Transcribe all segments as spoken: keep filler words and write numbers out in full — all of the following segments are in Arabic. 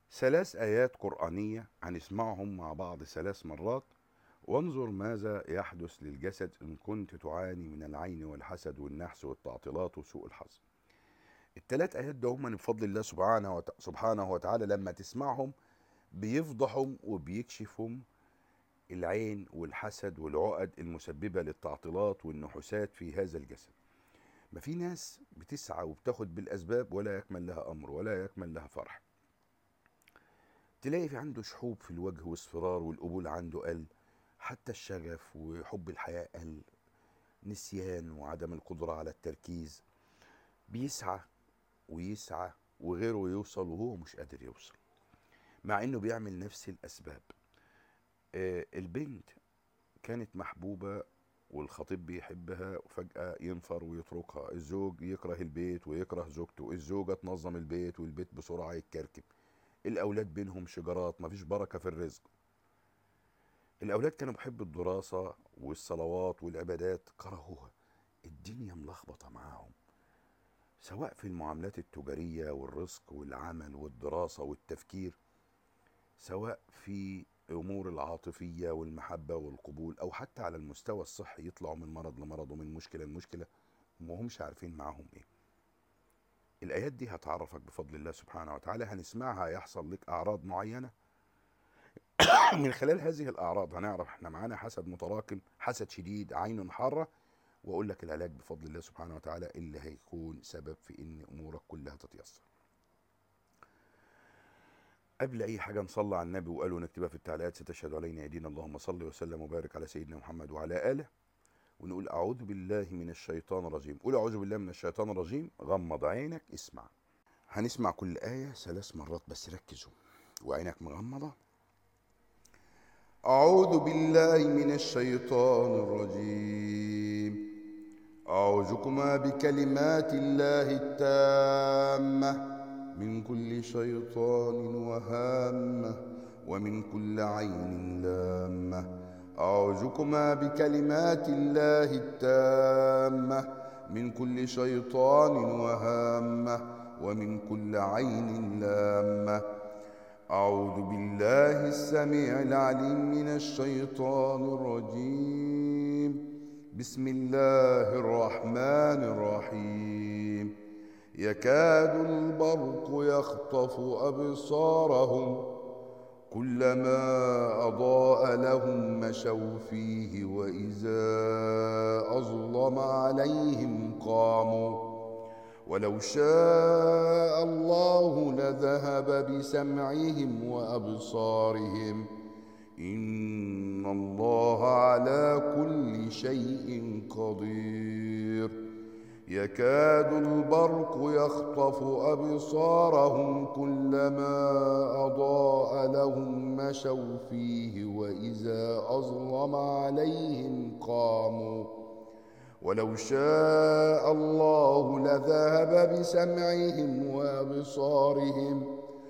ثلاث آيات قرآنية هنسمعهم مع بعض ثلاث مرات، وانظر ماذا يحدث للجسد إن كنت تعاني من العين والحسد والنحس والتعطيلات وسوء الحظ. الثلاث آيات ده هم بفضل الله سبحانه وت- سبحانه وتعالى لما تسمعهم بيفضحهم وبيكشفهم العين والحسد والعقد المسببة للتعطيلات والنحوسات في هذا الجسد. ما في ناس بتسعى وبتاخد بالأسباب ولا يكمل لها أمر ولا يكمل لها فرح. تلاقي في عنده شحوب في الوجه واصفرار، والقبول عنده قل، حتى الشغف وحب الحياة قل، نسيان وعدم القدرة على التركيز. بيسعى ويسعى وغيره يوصل وهو مش قادر يوصل، مع انه بيعمل نفس الاسباب. آه البنت كانت محبوبة والخطيب بيحبها وفجأة ينفر ويتركها، الزوج يكره البيت ويكره زوجته، الزوجة تنظم البيت والبيت بسرعة يتكركب، الأولاد بينهم شجرات، مفيش بركة في الرزق. الأولاد كانوا بيحبوا الدراسة والصلوات والعبادات، كرهوها، الدنيا ملخبطة معاهم، سواء في المعاملات التجارية والرزق والعمل والدراسة والتفكير، سواء في أمور العاطفية والمحبة والقبول، أو حتى على المستوى الصحي يطلعوا من مرض لمرض ومن مشكلة لمشكلة وما همش عارفين معاهم إيه. الآيات دي هتعرفك بفضل الله سبحانه وتعالى، هنسمعها يحصل لك أعراض معينة. من خلال هذه الأعراض هنعرف احنا معانا حسد متراكم، حسد شديد، عين حارة، واقول لك العلاج بفضل الله سبحانه وتعالى اللي هيكون سبب في ان امورك كلها تتيسر. قبل اي حاجه نصلي على النبي وقالوا نكتبها في التعليقات، ستشهد علينا ايدينا، اللهم صل وسلم وبارك على سيدنا محمد وعلى اله. ونقول اعوذ بالله من الشيطان الرجيم. قول اعوذ بالله من الشيطان الرجيم، غمض عينك، اسمع. هنسمع كل ايه ثلاث مرات بس، ركزوا وعينك مغمضه. اعوذ بالله من الشيطان الرجيم. أعوذكما بكلمات الله التامة من كل شيطان وهامة ومن كل عين لامة. أعوذكما بكلمات الله التامة من كل شيطان وهامة ومن كل عين لامة. أعوذ بالله السميع العليم من الشيطان الرجيم. بسم الله الرحمن الرحيم. يكاد البرق يخطف أبصارهم كلما أضاء لهم مشوا فيه وإذا أظلم عليهم قاموا. ولو شاء الله لذهب بسمعهم وأبصارهم إن الله على كل شيء قدير. يكاد البرق يخطف أبصارهم كلما أضاء لهم مشوا فيه وإذا أظلم عليهم قاموا. ولو شاء الله لذهب بسمعهم وأبصارهم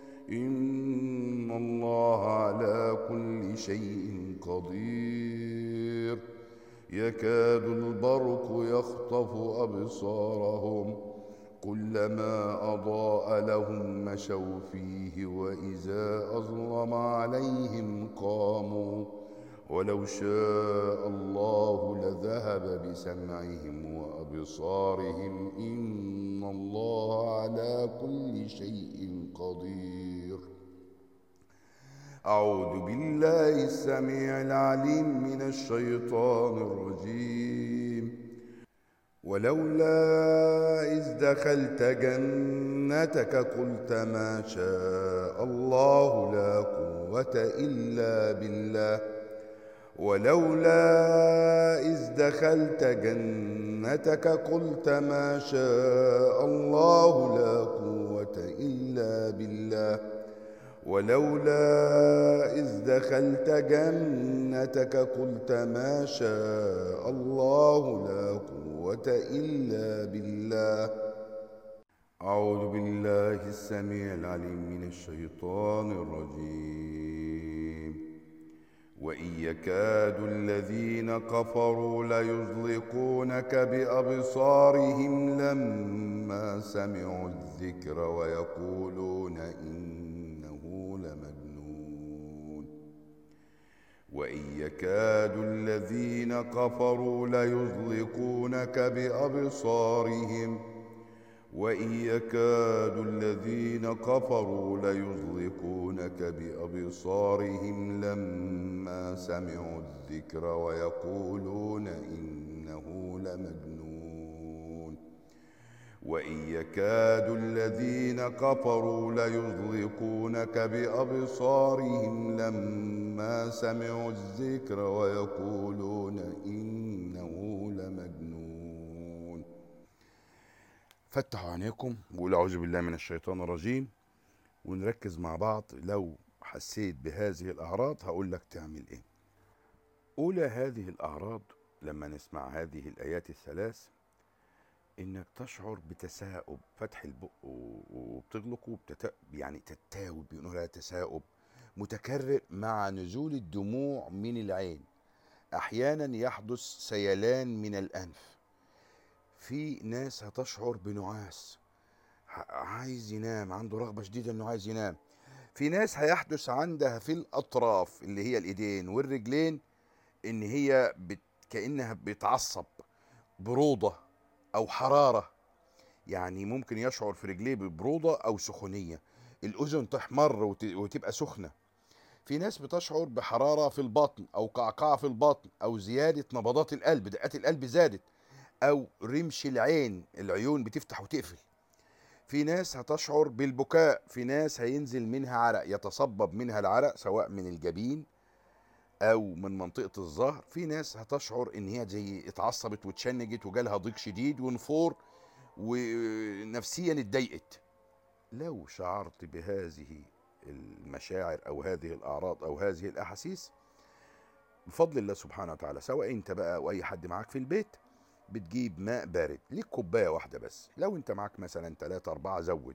إن الله على كل شيء قدير. يكاد البرق يخطف أبصارهم كلما أضاء لهم مشوا فيه وإذا أظلم عليهم قاموا. ولو شاء الله لذهب بسمعهم وأبصارهم إن الله على كل شيء قدير. أعوذ بالله السميع العليم من الشيطان الرجيم. ولولا إذ دخلت جنتك قلت ما شاء الله لا قوة إلا بالله. ولولا إذ دخلت جنتك قلت ما شاء الله لا قوة إلا بالله. ولولا إذ دخلت جنتك قلت ما شاء الله لا قوة إلا بالله. أعوذ بالله السميع العليم من الشيطان الرجيم. وإن يكاد الذين كفروا ليزلقونك بأبصارهم لما سمعوا الذكر ويقولون إنه يكاد الذين كفروا ليزلقونك بأبصارهم وإن يكاد الذين كفروا ليزلقونك بأبصارهم لما سمعوا الذكر ويقولون إنه لمجنون وإن يكاد الذين كفروا ليزلقونك بأبصارهم لما سمعوا الذكر ويقولون إنه لمجنون. فتحوا عينيكم وقولوا أعوذ بالله من الشيطان الرجيم، ونركز مع بعض. لو حسيت بهذه الأعراض هقول لك تعمل إيه. أولى هذه الأعراض لما نسمع هذه الآيات الثلاث إنك تشعر بتساؤب، فتح البق وبتغلقه بتت... يعني تتاوب، بيقولوا لها تساؤب متكرر مع نزول الدموع من العين. أحيانا يحدث سيلان من الأنف. في ناس هتشعر بنعاس، عايز ينام، عنده رغبة شديدة انه عايز ينام. في ناس هيحدث عندها في الأطراف اللي هي الإيدين والرجلين إن هي بت... كأنها بتعصب، برودة أو حرارة، يعني ممكن يشعر في رجليه ببرودة أو سخونية، الأذن تحمر وت... وتبقى سخنة. في ناس بتشعر بحرارة في البطن أو قعقعة في البطن أو زيادة نبضات القلب، دقات القلب زادت، أو رمش العين، العيون بتفتح وتقفل. في ناس هتشعر بالبكاء، في ناس هينزل منها عرق، يتصبب منها العرق سواء من الجبين أو من منطقة الظهر. في ناس هتشعر إن هي زي اتعصبت واتشنجت وجالها ضيق شديد ونفور ونفسيا اتضايقت. لو شعرت بهذه المشاعر أو هذه الأعراض أو هذه الأحاسيس، بفضل الله سبحانه وتعالى، سواء أنت بقى أو أي حد معاك في البيت، بتجيب ماء بارد ليك كوباية واحدة بس. لو انت معاك مثلا تلاتة أربعة زود،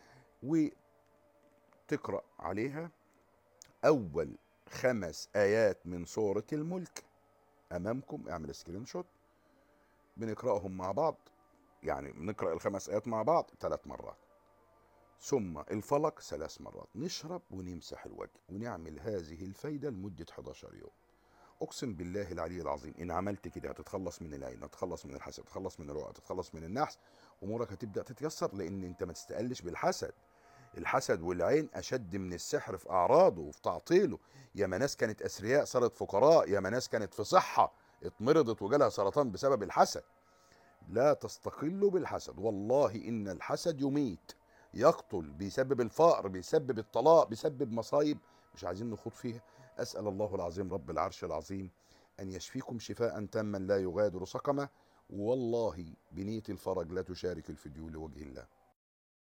وتقرأ عليها أول خمس آيات من سورة الملك أمامكم. اعمل سكرين شوت، بنقرأهم مع بعض، يعني بنقرأ الخمس آيات مع بعض ثلاث مرات، ثم الفلق ثلاث مرات. نشرب ونمسح الوجه ونعمل هذه الفايدة لمدة حداشر يوم. اقسم بالله العلي العظيم ان عملت كده هتتخلص من العين، هتتخلص من الحسد، هتتخلص من الرؤى، هتتخلص من النحس، امورك هتبدا تتيسر. لان انت ما تستقلش بالحسد. الحسد والعين اشد من السحر في اعراضه وفي تعطيله. ياما ناس كانت اثرياء صارت فقراء، ياما ناس كانت في صحه اتمرضت وجالها سرطان بسبب الحسد. لا تستقلوا بالحسد، والله ان الحسد يميت، يقتل، بيسبب الفقر، بيسبب الطلاق، بيسبب مصايب مش عايزين نخوض فيها. أسأل الله العظيم رب العرش العظيم أن يشفيكم شفاء تاما لا يغادر سقما، والله بنية الفرج لا تشارك الفديو لوجه الله.